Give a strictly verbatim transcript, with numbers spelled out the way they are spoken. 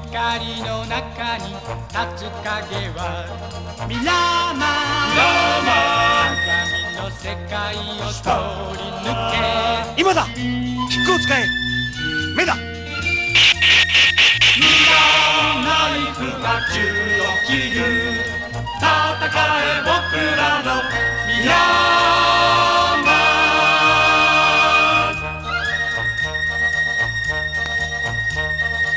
光の中に立つ影はミラーマン、鏡の世界を通り抜け、 今だ、キックを使え、目だ。 ミラーナイフが